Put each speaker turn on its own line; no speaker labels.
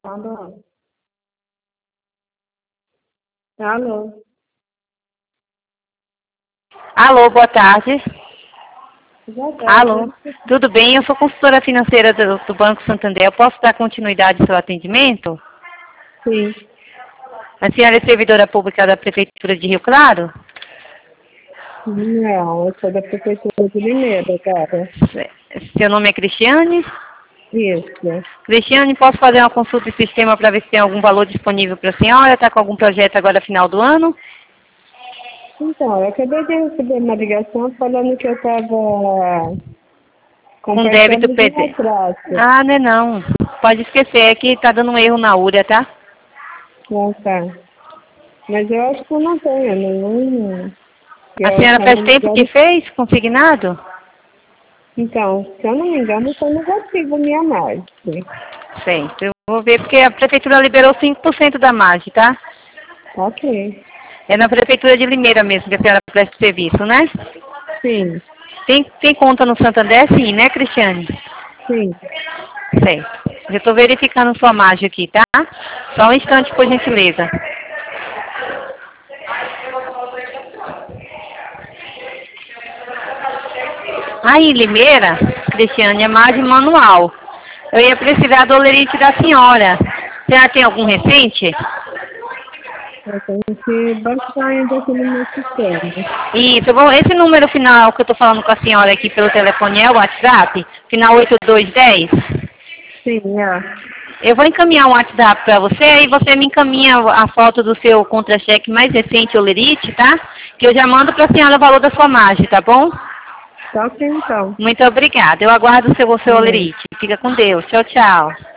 Alô? Alô?
Alô, boa tarde.
Boa
Alô,
tarde.
tudo bem? Eu sou consultora financeira do Banco Santander. Eu posso dar continuidade ao seu atendimento?
Sim.
A senhora é servidora pública da Prefeitura de Rio Claro?
Não, eu sou da Prefeitura de Limeira, cara.
Seu nome é Cristiane?
Isso.
Cristiane, posso fazer uma consulta de sistema para ver se tem algum valor disponível para a senhora? Está com algum projeto agora final do ano?
Então, eu acabei de receber uma ligação falando que eu estava com
Com débito
parcelas em
PD.
atraso.
Ah, não é não. Pode esquecer, é que está dando um erro na URA, tá?
Não, tá. Mas eu acho que eu não tenho nenhum.
A
Eu
senhora
estava
faz tempo que
ligando.
fez consignado?
Então, se eu não me engano, foi negativo minha margem.
Certo, eu vou ver porque a Prefeitura liberou 5% da margem, tá?
Ok.
É na Prefeitura de Limeira mesmo que a senhora presta serviço, né?
Sim,
Tem conta no Santander, sim, né, Cristiane?
sim.
Certo. Eu estou verificando sua margem aqui, tá? Só um instante, por gentileza. Aí, Limeira, Cristiane, é margem manual. Eu ia precisar do olerite da senhora. A senhora tem algum recente?
Eu tenho que baixar ainda aqui no meu sistema.
Isso, esse número final que eu estou falando com a senhora aqui pelo telefone é o WhatsApp? Final 8210?
Sim, é.
Eu vou encaminhar um WhatsApp para você, aí você me encaminha a foto do seu contra-cheque mais recente, olerite, tá? Que eu já mando para a senhora o valor da sua margem, tá bom?
Tá ok, então.
Muito obrigada. Eu aguardo o seu olerite. Fica com Deus. Tchau, tchau.